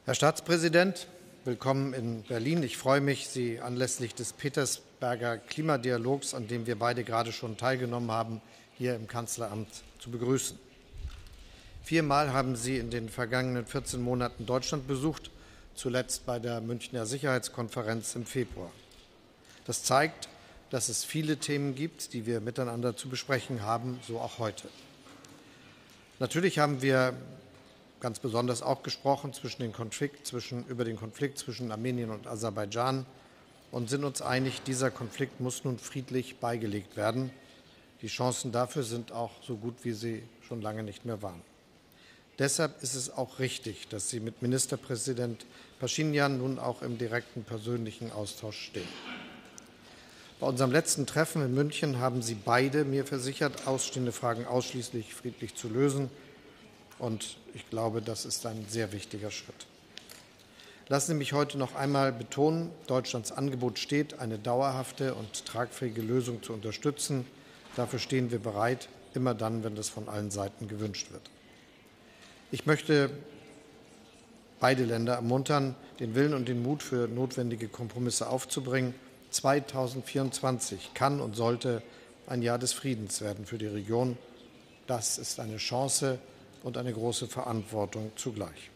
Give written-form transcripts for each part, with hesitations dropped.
Herr Staatspräsident, willkommen in Berlin. Ich freue mich, Sie anlässlich des Petersberger Klimadialogs, an dem wir beide gerade schon teilgenommen haben, hier im Kanzleramt zu begrüßen. 4-mal haben Sie in den vergangenen 14 Monaten Deutschland besucht, zuletzt bei der Münchner Sicherheitskonferenz im Februar. Das zeigt, dass es viele Themen gibt, die wir miteinander zu besprechen haben, so auch heute. Natürlich haben wir ganz besonders auch gesprochen über den Konflikt zwischen Armenien und Aserbaidschan und sind uns einig, dieser Konflikt muss nun friedlich beigelegt werden. Die Chancen dafür sind auch so gut, wie sie schon lange nicht mehr waren. Deshalb ist es auch richtig, dass Sie mit Ministerpräsident Pashinyan nun auch im direkten persönlichen Austausch stehen. Bei unserem letzten Treffen in München haben Sie beide mir versichert, ausstehende Fragen ausschließlich friedlich zu lösen. Und ich glaube, das ist ein sehr wichtiger Schritt. Lassen Sie mich heute noch einmal betonen, Deutschlands Angebot steht, eine dauerhafte und tragfähige Lösung zu unterstützen. Dafür stehen wir bereit, immer dann, wenn das von allen Seiten gewünscht wird. Ich möchte beide Länder ermuntern, den Willen und den Mut für notwendige Kompromisse aufzubringen. 2024 kann und sollte ein Jahr des Friedens werden für die Region. Das ist eine Chance und eine große Verantwortung zugleich.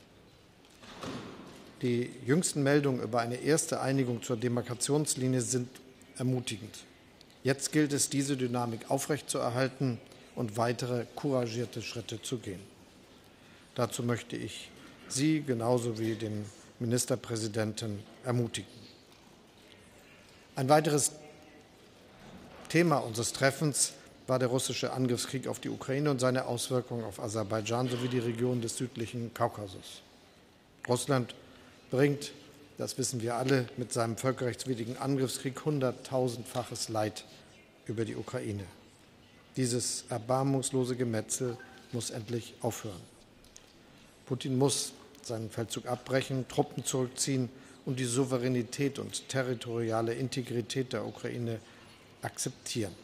Die jüngsten Meldungen über eine erste Einigung zur Demarkationslinie sind ermutigend. Jetzt gilt es, diese Dynamik aufrechtzuerhalten und weitere couragierte Schritte zu gehen. Dazu möchte ich Sie genauso wie den Ministerpräsidenten ermutigen. Ein weiteres Thema unseres Treffens war der russische Angriffskrieg auf die Ukraine und seine Auswirkungen auf Aserbaidschan sowie die Region des südlichen Kaukasus. Russland bringt, das wissen wir alle, mit seinem völkerrechtswidrigen Angriffskrieg 100.000-faches Leid über die Ukraine. Dieses erbarmungslose Gemetzel muss endlich aufhören. Putin muss seinen Feldzug abbrechen, Truppen zurückziehen und die Souveränität und territoriale Integrität der Ukraine akzeptieren.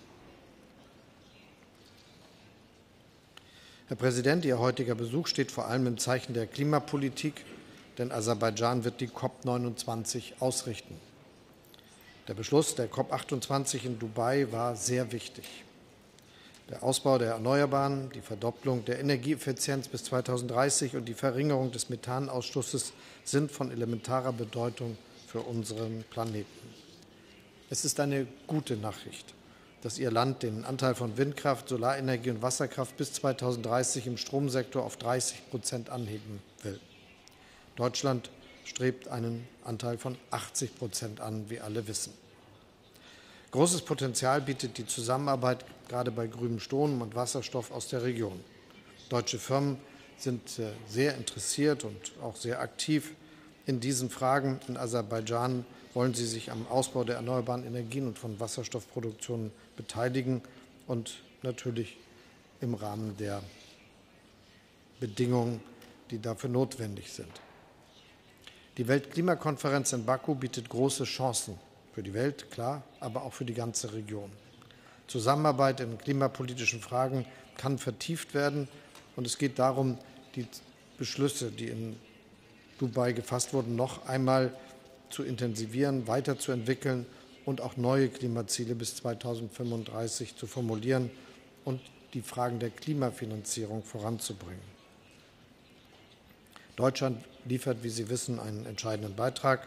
Herr Präsident, Ihr heutiger Besuch steht vor allem im Zeichen der Klimapolitik, denn Aserbaidschan wird die COP29 ausrichten. Der Beschluss der COP28 in Dubai war sehr wichtig. Der Ausbau der Erneuerbaren, die Verdopplung der Energieeffizienz bis 2030 und die Verringerung des Methanausstoßes sind von elementarer Bedeutung für unseren Planeten. Es ist eine gute Nachricht, dass Ihr Land den Anteil von Windkraft, Solarenergie und Wasserkraft bis 2030 im Stromsektor auf 30% anheben will. Deutschland strebt einen Anteil von 80% an, wie alle wissen. Großes Potenzial bietet die Zusammenarbeit gerade bei grünem Strom und Wasserstoff aus der Region. Deutsche Firmen sind sehr interessiert und auch sehr aktiv in diesen Fragen. In Aserbaidschan wollen sie sich am Ausbau der erneuerbaren Energien und von Wasserstoffproduktionen beteiligen und natürlich im Rahmen der Bedingungen, die dafür notwendig sind. Die Weltklimakonferenz in Baku bietet große Chancen für die Welt, klar, aber auch für die ganze Region. Zusammenarbeit in klimapolitischen Fragen kann vertieft werden, und es geht darum, die Beschlüsse, die in Dubai gefasst wurden, noch einmal zu intensivieren, weiterzuentwickeln und auch neue Klimaziele bis 2035 zu formulieren und die Fragen der Klimafinanzierung voranzubringen. Deutschland liefert, wie Sie wissen, einen entscheidenden Beitrag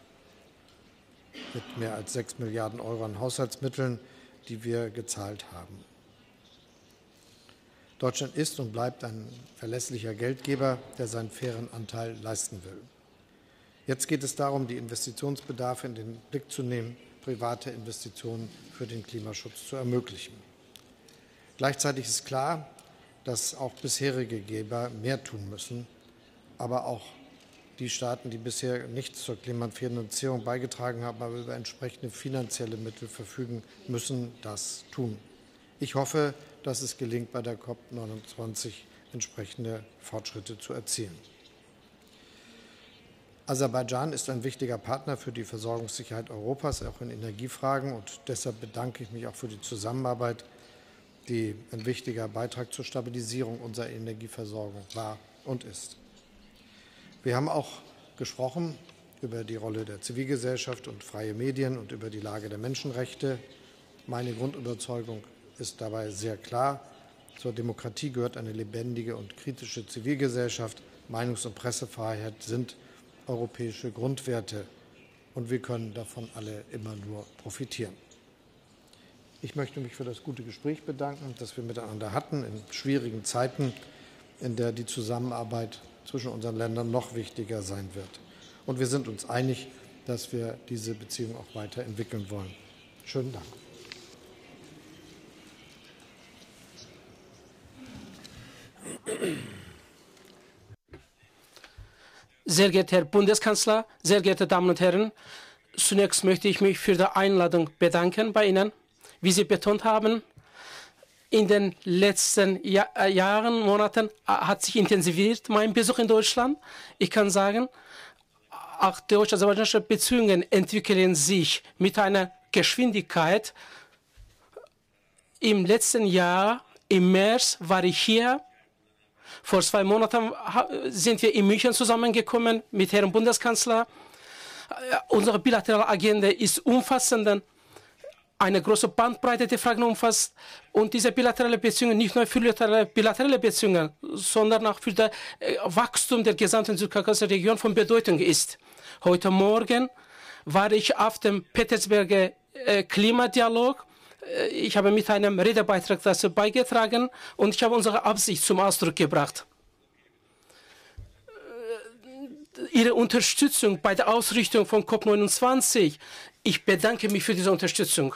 mit mehr als 6 Milliarden € an Haushaltsmitteln, die wir gezahlt haben. Deutschland ist und bleibt ein verlässlicher Geldgeber, der seinen fairen Anteil leisten will. Jetzt geht es darum, die Investitionsbedarfe in den Blick zu nehmen, private Investitionen für den Klimaschutz zu ermöglichen. Gleichzeitig ist klar, dass auch bisherige Geber mehr tun müssen, aber auch die Staaten, die bisher nichts zur Klimafinanzierung beigetragen haben, aber über entsprechende finanzielle Mittel verfügen, müssen das tun. Ich hoffe, dass es gelingt, bei der COP29 entsprechende Fortschritte zu erzielen. Aserbaidschan ist ein wichtiger Partner für die Versorgungssicherheit Europas, auch in Energiefragen. Und deshalb bedanke ich mich auch für die Zusammenarbeit, die ein wichtiger Beitrag zur Stabilisierung unserer Energieversorgung war und ist. Wir haben auch gesprochen über die Rolle der Zivilgesellschaft und freie Medien und über die Lage der Menschenrechte. Meine Grundüberzeugung ist dabei sehr klar. Zur Demokratie gehört eine lebendige und kritische Zivilgesellschaft. Meinungs- und Pressefreiheit sind europäische Grundwerte, und wir können davon alle immer nur profitieren. Ich möchte mich für das gute Gespräch bedanken, das wir miteinander hatten in schwierigen Zeiten, in der die Zusammenarbeit zwischen unseren Ländern noch wichtiger sein wird. Und wir sind uns einig, dass wir diese Beziehung auch weiterentwickeln wollen. Schönen Dank. Sehr geehrter Herr Bundeskanzler, sehr geehrte Damen und Herren, zunächst möchte ich mich für die Einladung bedanken bei Ihnen. Wie Sie betont haben, in den letzten Jahren, Monaten hat sich intensiviert mein Besuch in Deutschland. Ich kann sagen, auch deutsch-aserbaidschanische Beziehungen entwickeln sich mit einer Geschwindigkeit. Im letzten Jahr, im März, war ich hier. Vor 2 Monaten sind wir in München zusammengekommen mit Herrn Bundeskanzler. Unsere bilaterale Agenda ist umfassend, eine große Bandbreite der Fragen umfasst. Und diese bilaterale Beziehungen, nicht nur für bilaterale Beziehungen, sondern auch für das Wachstum der gesamten südkaukasischen Region von Bedeutung ist. Heute Morgen war ich auf dem Petersberger Klimadialog. Ich habe mit einem Redebeitrag dazu beigetragen und ich habe unsere Absicht zum Ausdruck gebracht. Ihre Unterstützung bei der Ausrichtung von COP29, ich bedanke mich für diese Unterstützung.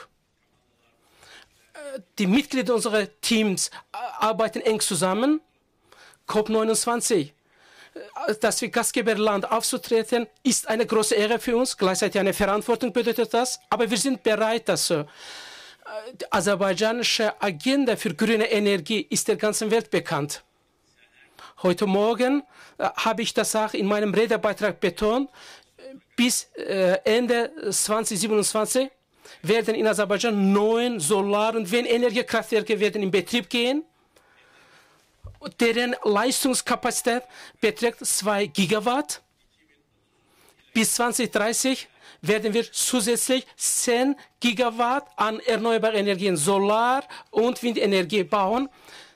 Die Mitglieder unserer Teams arbeiten eng zusammen. COP29, dass wir Gastgeberland aufzutreten, ist eine große Ehre für uns. Gleichzeitig eine Verantwortung bedeutet das, aber wir sind bereit dazu. Die aserbaidschanische Agenda für grüne Energie ist der ganzen Welt bekannt. Heute Morgen habe ich das auch in meinem Redebeitrag betont. Bis Ende 2027 werden in Aserbaidschan 9 Solar- und Windenergiekraftwerke werden in Betrieb gehen. Deren Leistungskapazität beträgt 2 Gigawatt. Bis 2030 werden wir zusätzlich 10 Gigawatt an erneuerbaren Energien, Solar- und Windenergie bauen.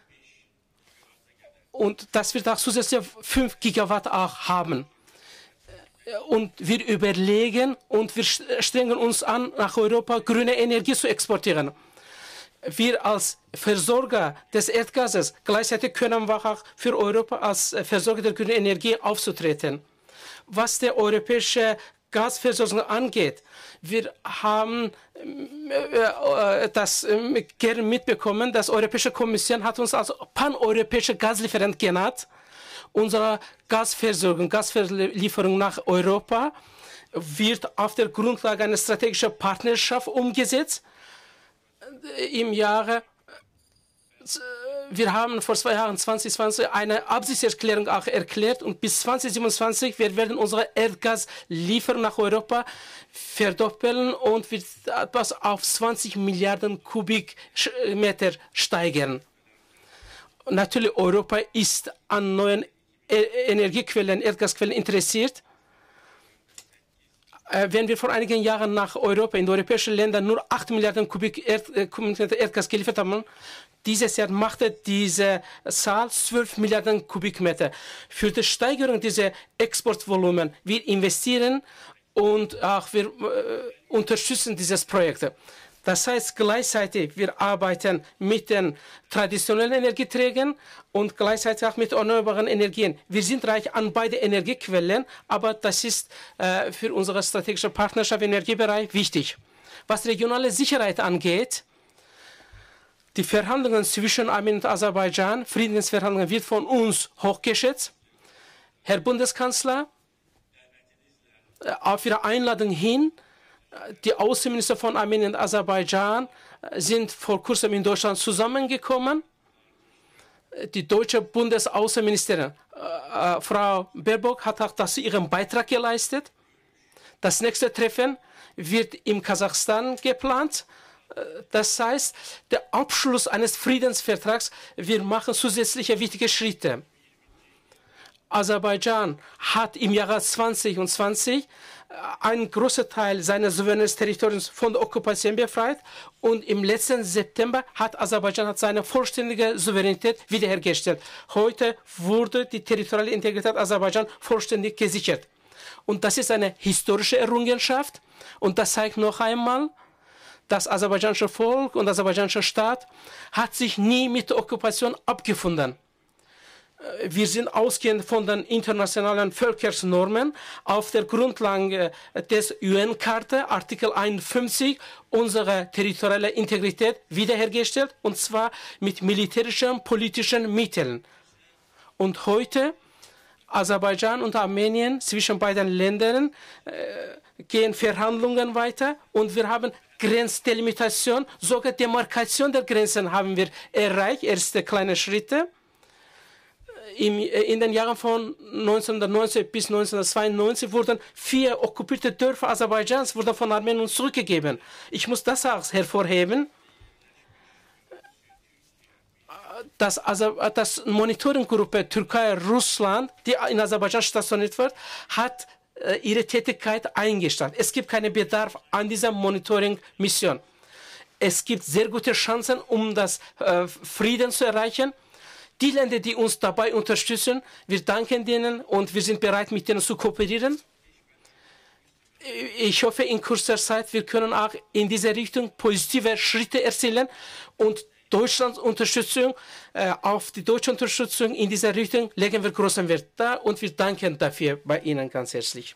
Und das wird auch zusätzlich 5 Gigawatt auch haben. Und wir überlegen und wir strengen uns an, nach Europa grüne Energie zu exportieren. Wir als Versorger des Erdgases, gleichzeitig können wir auch für Europa als Versorger der grünen Energie aufzutreten. Was die europäische Gasversorgung angeht, wir haben das gerne mitbekommen. Die Europäische Kommission hat uns als paneuropäischer Gaslieferant genannt. Unsere Gaslieferung nach Europa wird auf der Grundlage einer strategischen Partnerschaft umgesetzt. Im Jahre, wir haben vor 2 Jahren, 2020, eine Absichtserklärung auch erklärt und bis 2027 wir werden unsere Erdgaslieferung nach Europa verdoppeln und wird etwas auf 20 Milliarden Kubikmeter steigern. Natürlich, Europa ist an neuen Energiequellen, Erdgasquellen interessiert. Wenn wir vor einigen Jahren nach Europa, in die europäischen Länder nur 8 Milliarden Kubikmeter Erdgas geliefert haben, dieses Jahr machte diese Zahl 12 Milliarden Kubikmeter. Für die Steigerung dieser Exportvolumen, wir investieren und auch wir unterstützen dieses Projekt. Das heißt gleichzeitig, wir arbeiten mit den traditionellen Energieträgern und gleichzeitig auch mit erneuerbaren Energien. Wir sind reich an beide Energiequellen, aber das ist für unsere strategische Partnerschaft im Energiebereich wichtig. Was regionale Sicherheit angeht, die Verhandlungen zwischen Armenien und Aserbaidschan, Friedensverhandlungen, wird von uns hochgeschätzt. Herr Bundeskanzler, auf Ihre Einladung hin, die Außenminister von Armenien und Aserbaidschan sind vor kurzem in Deutschland zusammengekommen. Die deutsche Bundesaußenministerin Frau Baerbock hat auch dazu ihren Beitrag geleistet. Das nächste Treffen wird in Kasachstan geplant. Das heißt, der Abschluss eines Friedensvertrags, wir machen zusätzliche wichtige Schritte. Aserbaidschan hat im Jahre 2020 einen großen Teil seines souveränen Territoriums von der Okkupation befreit und im letzten September hat Aserbaidschan seine vollständige Souveränität wiederhergestellt. Heute wurde die territoriale Integrität Aserbaidschan vollständig gesichert. Und das ist eine historische Errungenschaft und das zeigt noch einmal, das aserbaidschanische Volk und der aserbaidschanische Staat hat sich nie mit der Okkupation abgefunden. Wir sind ausgehend von den internationalen Völkernormen auf der Grundlage des UN-Charta, Artikel 51, unsere territoriale Integrität wiederhergestellt, und zwar mit militärischen, politischen Mitteln. Und heute, Aserbaidschan und Armenien, zwischen beiden Ländern, gehen Verhandlungen weiter und wir haben Grenzdelimitation, sogar Demarkation der Grenzen haben wir erreicht, erste kleine Schritte. In den Jahren von 1990 bis 1992 wurden 4 okkupierte Dörfer Aserbaidschans von Armenien zurückgegeben. Ich muss das auch hervorheben. Das Monitoringgruppe Türkei-Russland, die in Aserbaidschan stationiert wird, hat ihre Tätigkeit eingestellt. Es gibt keinen Bedarf an dieser Monitoring-Mission. Es gibt sehr gute Chancen, um das Frieden zu erreichen. Die Länder, die uns dabei unterstützen, wir danken denen und wir sind bereit, mit denen zu kooperieren. Ich hoffe, in kurzer Zeit, wir können auch in diese Richtung positive Schritte erzielen und Deutschlands Unterstützung, auf die deutsche Unterstützung in dieser Richtung legen wir großen Wert da und wir danken dafür bei Ihnen ganz herzlich.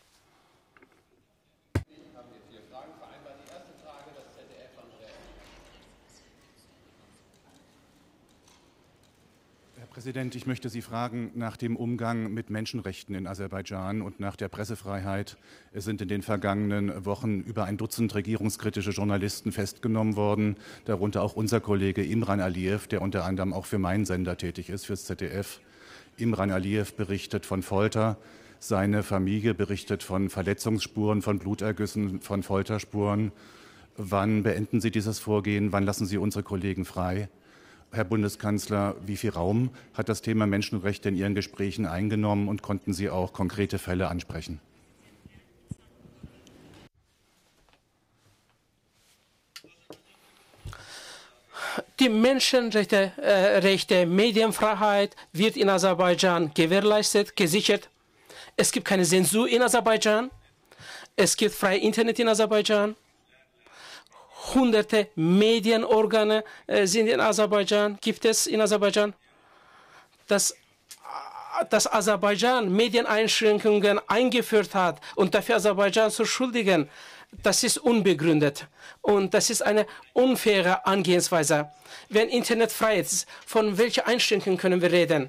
Herr Präsident, ich möchte Sie fragen nach dem Umgang mit Menschenrechten in Aserbaidschan und nach der Pressefreiheit. Es sind in den vergangenen Wochen über ein Dutzend regierungskritische Journalisten festgenommen worden, darunter auch unser Kollege Imran Aliyev, der unter anderem auch für meinen Sender tätig ist, fürs ZDF. Imran Aliyev berichtet von Folter, seine Familie berichtet von Verletzungsspuren, von Blutergüssen, von Folterspuren. Wann beenden Sie dieses Vorgehen? Wann lassen Sie unsere Kollegen frei? Herr Bundeskanzler, wie viel Raum hat das Thema Menschenrechte in Ihren Gesprächen eingenommen und konnten Sie auch konkrete Fälle ansprechen? Die Menschenrechte, Medienfreiheit wird in Aserbaidschan gewährleistet, gesichert. Es gibt keine Zensur in Aserbaidschan. Es gibt freie Internet in Aserbaidschan. Hunderte Medienorgane sind in Aserbaidschan, gibt es in Aserbaidschan. Dass Aserbaidschan Medieneinschränkungen eingeführt hat und dafür Aserbaidschan zu schuldigen, das ist unbegründet. Und das ist eine unfaire Angehensweise. Wenn Internet frei ist, von welchen Einschränkungen können wir reden?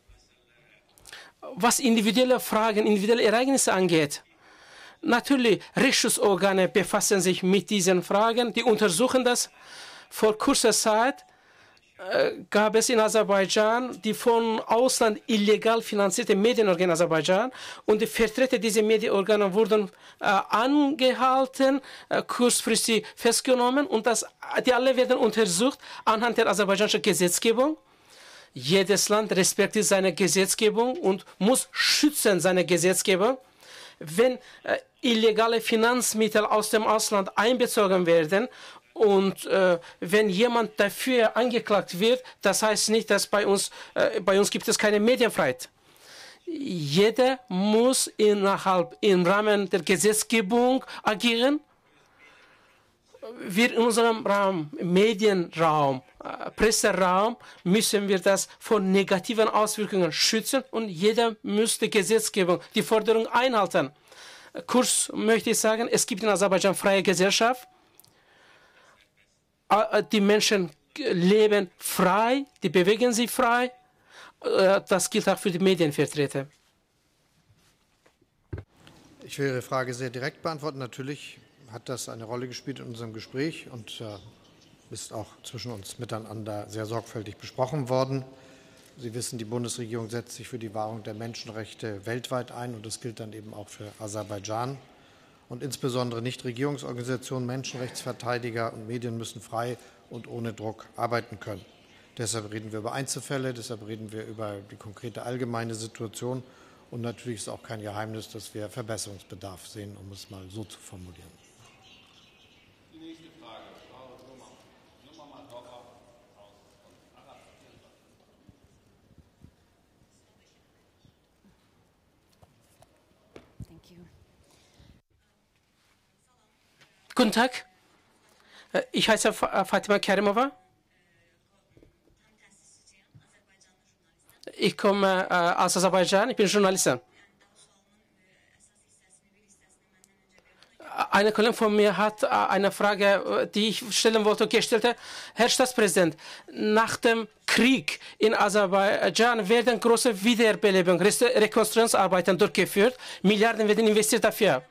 Was individuelle Fragen, individuelle Ereignisse angeht, natürlich, Rechtsschutzorgane befassen sich mit diesen Fragen, die untersuchen das. Vor kurzer Zeit gab es in Aserbaidschan die von Ausland illegal finanzierte Medienorgane in Aserbaidschan und die Vertreter dieser Medienorgane wurden angehalten, kurzfristig festgenommen und die alle werden untersucht anhand der aserbaidschanischen Gesetzgebung. Jedes Land respektiert seine Gesetzgebung und muss schützen seine Gesetzgebung. Wenn illegale Finanzmittel aus dem Ausland einbezogen werden und wenn jemand dafür angeklagt wird, das heißt nicht, dass bei uns gibt es keine Medienfreiheit. Jeder muss im Rahmen der Gesetzgebung agieren. Wir in unserem Raum, Medienraum, Presseraum, müssen wir das vor negativen Auswirkungen schützen und jeder muss die Gesetzgebung, die Forderung einhalten. Kurz möchte ich sagen, es gibt in Aserbaidschan freie Gesellschaft. Die Menschen leben frei, die bewegen sich frei. Das gilt auch für die Medienvertreter. Ich will Ihre Frage sehr direkt beantworten. Natürlich hat das eine Rolle gespielt in unserem Gespräch und ist auch zwischen uns miteinander sehr sorgfältig besprochen worden. Sie wissen, die Bundesregierung setzt sich für die Wahrung der Menschenrechte weltweit ein und das gilt dann eben auch für Aserbaidschan. Und insbesondere Nichtregierungsorganisationen, Menschenrechtsverteidiger und Medien müssen frei und ohne Druck arbeiten können. Deshalb reden wir über Einzelfälle, deshalb reden wir über die konkrete allgemeine Situation Und natürlich ist auch kein Geheimnis, dass wir Verbesserungsbedarf sehen, um es mal so zu formulieren. Die nächste Frage, Frau Nummer. Thank you. Guten Tag, ich heiße Fatima Kerimova. Ich komme aus Aserbaidschan, ich bin Journalistin. Eine Kollegin von mir hat eine Frage, die ich stellen wollte, gestellt. Herr Staatspräsident, nach dem Krieg in Aserbaidschan werden große Wiederbelebung, Rekonstruktionsarbeiten durchgeführt. Milliarden werden investiert dafür.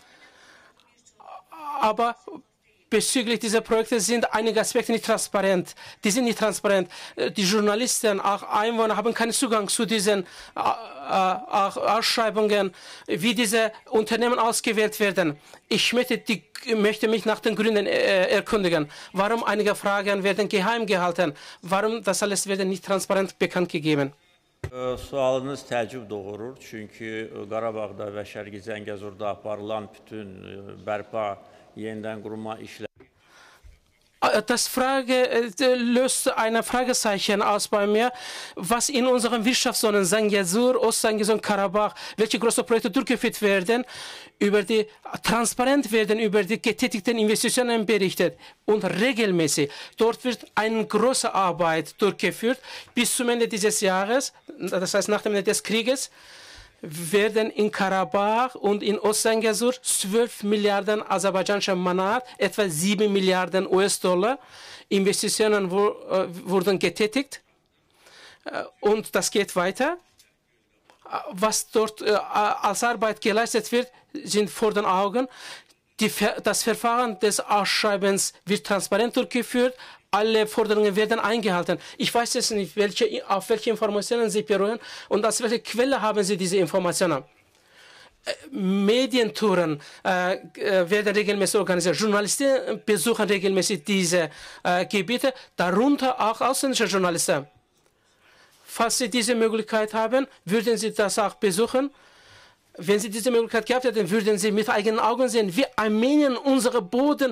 Aber bezüglich dieser Projekte sind einige Aspekte nicht transparent. Die sind nicht transparent. Die Journalisten, auch Einwohner haben keinen Zugang zu diesen Ausschreibungen, wie diese Unternehmen ausgewählt werden. Ich möchte mich nach den Gründen erkundigen. Warum einige Fragen werden geheim gehalten? Warum das alles wird nicht transparent bekannt gegeben? Sualınız təəccüb doğurur. Çünki Qarabağda və Şərqi Zəngəzurda aparılan bütün bərpa, yeniden qurma işləri. Das löst ein Fragezeichen aus bei mir, was in unseren Wirtschaftszonen Zangezur, Ostzangezur und Karabach, welche große Projekte durchgeführt werden, transparent werden über die getätigten Investitionen berichtet und regelmäßig. Dort wird eine große Arbeit durchgeführt bis zum Ende dieses Jahres, das heißt nach dem Ende des Krieges, werden in Karabach und in Ostzangezur 12 Milliarden aserbaidschanische Manat, etwa 7 Milliarden US-Dollar, Investitionen wurden getätigt. Und das geht weiter. Was dort als Arbeit geleistet wird, sind vor den Augen. Das Verfahren des Ausschreibens wird transparent durchgeführt. Alle Forderungen werden eingehalten. Ich weiß jetzt nicht, auf welche Informationen Sie beruhen und aus welcher Quelle haben Sie diese Informationen. Medientouren werden regelmäßig organisiert. Journalisten besuchen regelmäßig diese Gebiete, darunter auch ausländische Journalisten. Falls Sie diese Möglichkeit haben, würden Sie das auch besuchen. Wenn Sie diese Möglichkeit gehabt hätten, würden Sie mit eigenen Augen sehen, wie Armenien den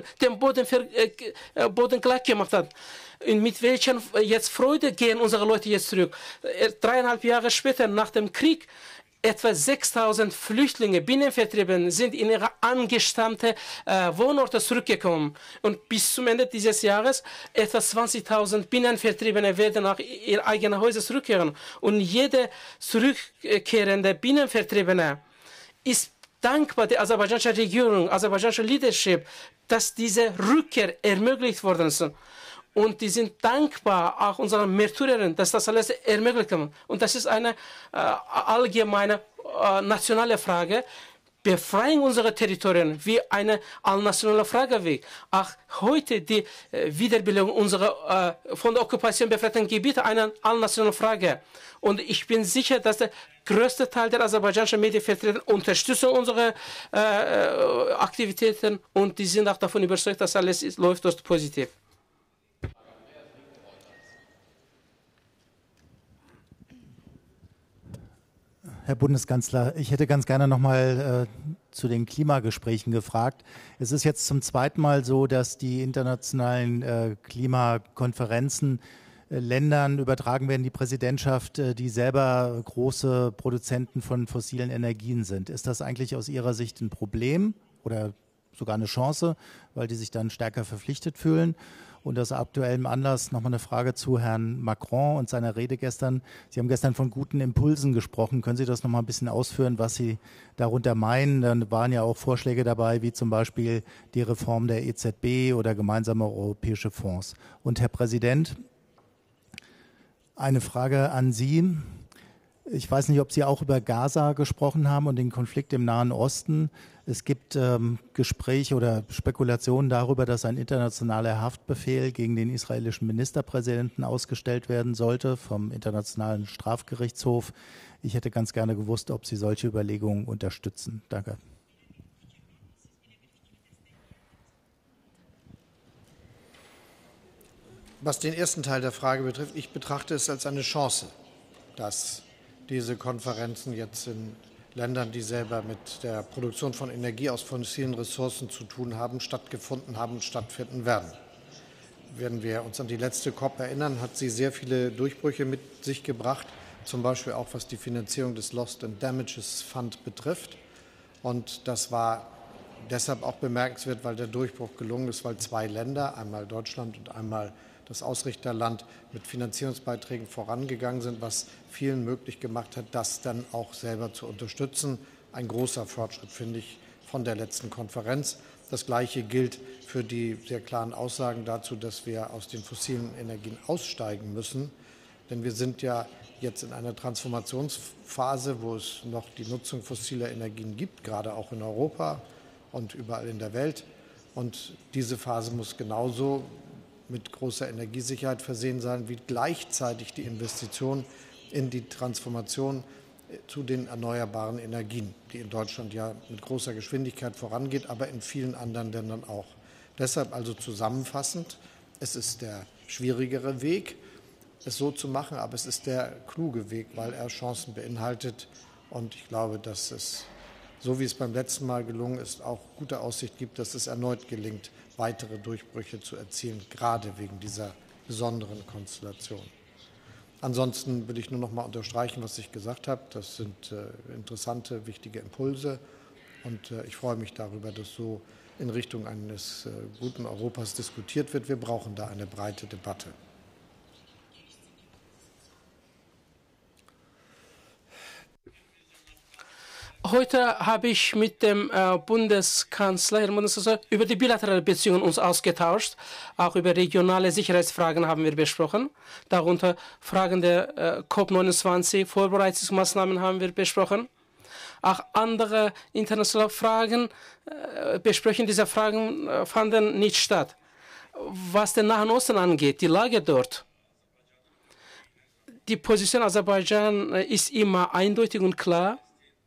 Boden gleich gemacht hat. Und mit welcher jetzt Freude gehen unsere Leute jetzt zurück. 3,5 Jahre später, nach dem Krieg, etwa 6.000 Flüchtlinge, Binnenvertriebene, sind in ihre angestammte Wohnorte zurückgekommen. Und bis zum Ende dieses Jahres etwa 20.000 Binnenvertriebene werden nach ihre eigenen Häuser zurückkehren. Und jede zurückkehrende Binnenvertriebene ist dankbar der aserbaidschanischen Regierung, aserbaidschanischen Leadership, dass diese Rückkehr ermöglicht worden ist. Und die sind dankbar auch unseren Märtyrern, dass das alles ermöglicht wird. Und das ist eine allgemeine nationale Frage. Befreien unserer Territorien wie eine allnationale Frage weg. Auch heute die Wiederbelebung unserer von der Okkupation befreiten Gebiete eine allnationale Frage. Und ich bin sicher, dass der größte Teil der aserbaidschanischen Medienvertreter unterstützen unsere Aktivitäten und die sind auch davon überzeugt, dass alles läuft dort positiv. Herr Bundeskanzler, ich hätte ganz gerne noch mal zu den Klimagesprächen gefragt. Es ist jetzt zum zweiten Mal so, dass die internationalen Klimakonferenzen Ländern übertragen werden, die Präsidentschaft, die selber große Produzenten von fossilen Energien sind. Ist das eigentlich aus Ihrer Sicht ein Problem oder sogar eine Chance, weil die sich dann stärker verpflichtet fühlen? Und aus aktuellem Anlass nochmal eine Frage zu Herrn Macron und seiner Rede gestern. Sie haben gestern von guten Impulsen gesprochen. Können Sie das nochmal ein bisschen ausführen, was Sie darunter meinen? Dann waren ja auch Vorschläge dabei, wie zum Beispiel die Reform der EZB oder gemeinsame europäische Fonds. Und Herr Präsident, eine Frage an Sie. Ich weiß nicht, ob Sie auch über Gaza gesprochen haben und den Konflikt im Nahen Osten. Es gibt Gespräche oder Spekulationen darüber, dass ein internationaler Haftbefehl gegen den israelischen Ministerpräsidenten ausgestellt werden sollte vom Internationalen Strafgerichtshof. Ich hätte ganz gerne gewusst, ob Sie solche Überlegungen unterstützen. Danke. Was den ersten Teil der Frage betrifft, ich betrachte es als eine Chance, dass diese Konferenzen jetzt in Ländern, die selber mit der Produktion von Energie aus fossilen Ressourcen zu tun haben, stattgefunden haben und stattfinden werden. Wenn wir uns an die letzte COP erinnern, hat sie sehr viele Durchbrüche mit sich gebracht, zum Beispiel auch was die Finanzierung des Lost and Damages Fund betrifft. Und das war deshalb auch bemerkenswert, weil der Durchbruch gelungen ist, weil 2 Länder, einmal Deutschland und einmal das Ausrichterland, mit Finanzierungsbeiträgen vorangegangen sind, was vielen möglich gemacht hat, das dann auch selber zu unterstützen. Ein großer Fortschritt, finde ich, von der letzten Konferenz. Das Gleiche gilt für die sehr klaren Aussagen dazu, dass wir aus den fossilen Energien aussteigen müssen. Denn wir sind ja jetzt in einer Transformationsphase, wo es noch die Nutzung fossiler Energien gibt, gerade auch in Europa und überall in der Welt. Und diese Phase muss genauso mit großer Energiesicherheit versehen sein, wie gleichzeitig die Investition in die Transformation zu den erneuerbaren Energien, die in Deutschland ja mit großer Geschwindigkeit vorangeht, aber in vielen anderen Ländern auch. Deshalb also zusammenfassend, es ist der schwierigere Weg, es so zu machen, aber es ist der kluge Weg, weil er Chancen beinhaltet. Und ich glaube, dass es, so wie es beim letzten Mal gelungen ist, auch gute Aussicht gibt, dass es erneut gelingt, weitere Durchbrüche zu erzielen, gerade wegen dieser besonderen Konstellation. Ansonsten will ich nur noch mal unterstreichen, was ich gesagt habe. Das sind interessante, wichtige Impulse. Und ich freue mich darüber, dass so in Richtung eines guten Europas diskutiert wird. Wir brauchen da eine breite Debatte. Heute habe ich mit dem Bundeskanzler, Herrn Bundeskanzler, über die bilateralen Beziehungen uns ausgetauscht. Auch über regionale Sicherheitsfragen haben wir besprochen. Darunter Fragen der COP29, Vorbereitungsmaßnahmen haben wir besprochen. Auch andere internationale Fragen, Besprechen dieser Fragen fanden nicht statt. Was den Nahen Osten angeht, die Lage dort. Die Position Aserbaidschan ist immer eindeutig und klar.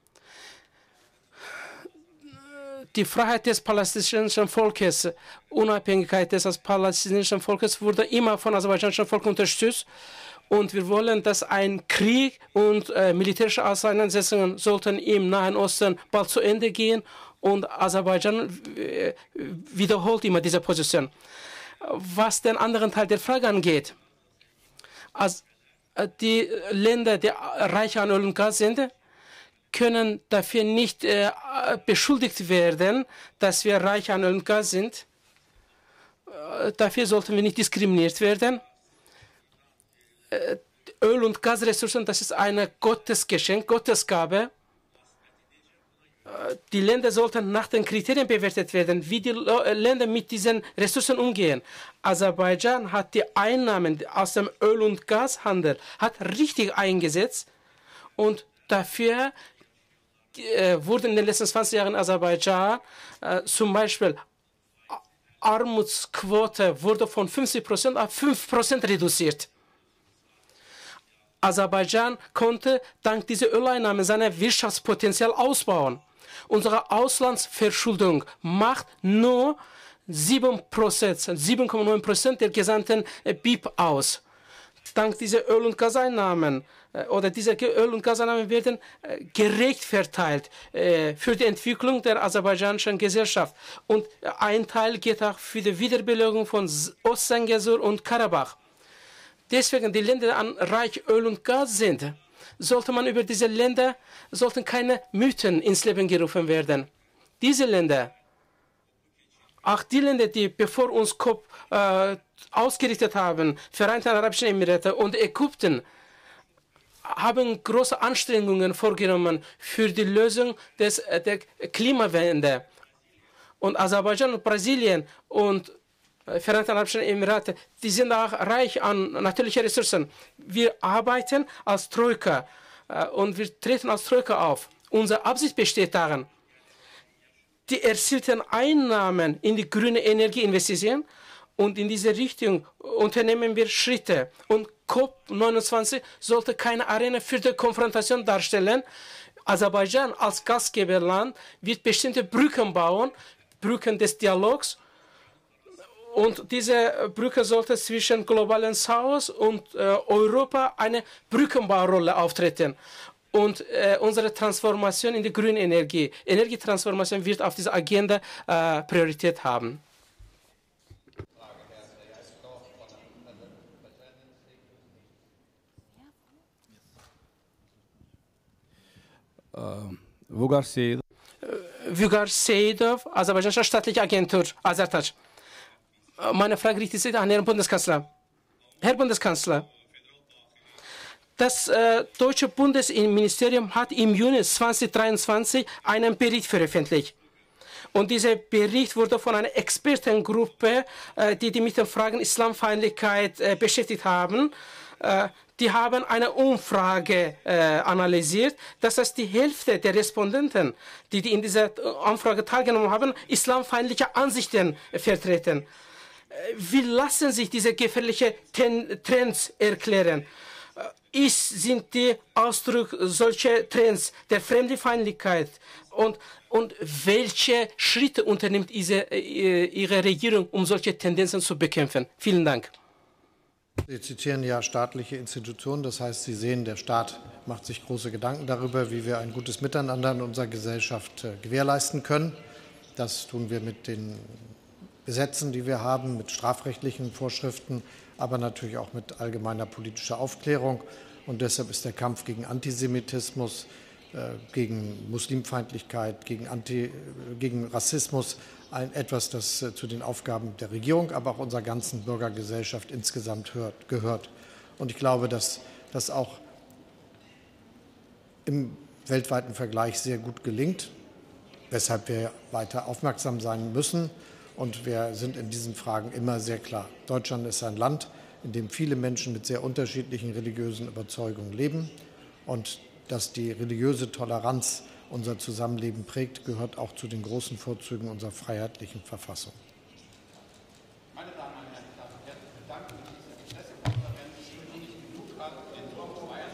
Die Freiheit des palästinensischen Volkes, Unabhängigkeit des palästinensischen Volkes wurde immer von aserbaidschanischen Volk unterstützt. Und wir wollen, dass ein Krieg und militärische Auseinandersetzungen sollten im Nahen Osten bald zu Ende gehen. Und Aserbaidschan wiederholt immer diese Position. Was den anderen Teil der Frage angeht, als die Länder, die reich an Öl und Gas sind, können dafür nicht beschuldigt werden, dass wir reich an Öl und Gas sind. Dafür sollten wir nicht diskriminiert werden. Öl- und Gasressourcen, das ist ein Gottesgeschenk, Gottesgabe. Die Länder sollten nach den Kriterien bewertet werden, wie die Länder mit diesen Ressourcen umgehen. Aserbaidschan hat die Einnahmen aus dem Öl- und Gashandel hat richtig eingesetzt und dafür wurde in den letzten 20 Jahren in Aserbaidschan zum Beispiel Armutsquote wurde von 50% auf 5% reduziert. Aserbaidschan konnte dank dieser Öleinnahmen sein Wirtschaftspotenzial ausbauen. Unsere Auslandsverschuldung macht nur 7,9% der gesamten BIP aus. Dank dieser Öl- und Gaseinnahmen oder diese Öl- und Gaseinnahmen werden gerecht verteilt für die Entwicklung der aserbaidschanischen Gesellschaft. Und ein Teil geht auch für die Wiederbelebung von Ostsengesur und Karabach. Deswegen die Länder, die an reich Öl und Gas sind, sollte man über diese Länder, sollten keine Mythen ins Leben gerufen werden. Diese Länder, auch die Länder, die bevor uns COP ausgerichtet haben, Vereinigte Arabische Emirate und Ägypten, haben große Anstrengungen vorgenommen für die Lösung der Klimawende. Und Aserbaidschan und Brasilien und Vereinigte Arabische Emirate, die sind auch reich an natürlichen Ressourcen. Wir arbeiten als Troika und wir treten als Troika auf. Unsere Absicht besteht darin, die erzielten Einnahmen in die grüne Energie investieren und in diese Richtung unternehmen wir Schritte. Und COP29 sollte keine Arena für die Konfrontation darstellen. Aserbaidschan als Gastgeberland wird bestimmte Brücken bauen, Brücken des Dialogs. Und diese Brücke sollte zwischen globalen South und Europa eine Brückenbaurolle auftreten. Und unsere Transformation in die grüne Energie, Energietransformation wird auf dieser Agenda Priorität haben. Vügar Seyidov, aserbajdschanische staatliche Agentur, Azertaj. Meine Frage richtet sich an Herrn Bundeskanzler. Herr Bundeskanzler, das deutsche Bundesinnenministerium hat im Juni 2023 einen Bericht veröffentlicht. Und dieser Bericht wurde von einer Expertengruppe, die mit den Fragen Islamfeindlichkeit beschäftigt haben, die haben eine Umfrage analysiert. Das heißt, die Hälfte der Respondenten, die in dieser Umfrage teilgenommen haben, islamfeindliche Ansichten vertreten. Wie lassen sich diese gefährlichen Trends erklären? Sind die Ausdruck solcher Trends der Fremdenfeindlichkeit? Und welche Schritte unternimmt Ihre Regierung, um solche Tendenzen zu bekämpfen? Vielen Dank. Sie zitieren ja staatliche Institutionen. Das heißt, Sie sehen, der Staat macht sich große Gedanken darüber, wie wir ein gutes Miteinander in unserer Gesellschaft gewährleisten können. Das tun wir mit den Gesetzen, die wir haben, mit strafrechtlichen Vorschriften, aber natürlich auch mit allgemeiner politischer Aufklärung. Und deshalb ist der Kampf gegen Antisemitismus, gegen Muslimfeindlichkeit, gegen Rassismus etwas, das zu den Aufgaben der Regierung, aber auch unserer ganzen Bürgergesellschaft insgesamt gehört. Und ich glaube, dass das auch im weltweiten Vergleich sehr gut gelingt, weshalb wir weiter aufmerksam sein müssen. Und wir sind in diesen Fragen immer sehr klar. Deutschland ist ein Land, in dem viele Menschen mit sehr unterschiedlichen religiösen Überzeugungen leben. Und dass die religiöse Toleranz unser Zusammenleben prägt, gehört auch zu den großen Vorzügen unserer freiheitlichen Verfassung. Meine Damen und Herren, ich darf herzlich bedanken für diese Pressekonferenz, die nicht genug hat, den Top 2